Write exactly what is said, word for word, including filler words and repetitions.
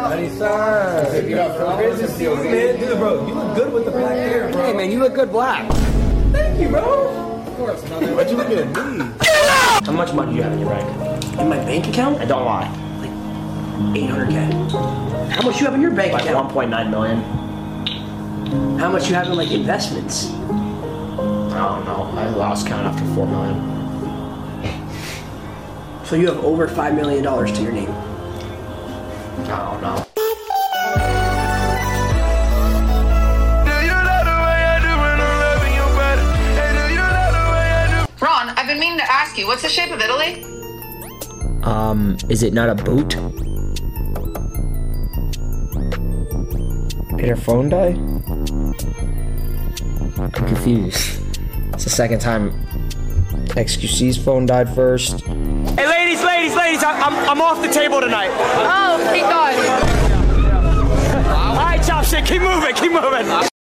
Anytime. You got great to see you, man. Dude, bro, you look good with the black hair, bro. Hey, man, you look good black. Thank you, bro. Of course. Why'd you look at me? How much money do you have in your bank? In my bank account? I don't lie. Like eight hundred K. How much you have in your bank like account? one point nine million. How much you have in like investments? I don't know. I lost count after four million. So you have over five million dollars to your name. I don't know. Ron, I've been meaning to ask you, what's the shape of Italy? Um, is it not a boot? Did her phone die? I'm confused. It's the second time X Q C's phone died first. Hey, ladies, ladies, ladies, I, I'm, I'm off the table tonight. Oh, thank God. All right, Chopstick, keep moving, keep moving.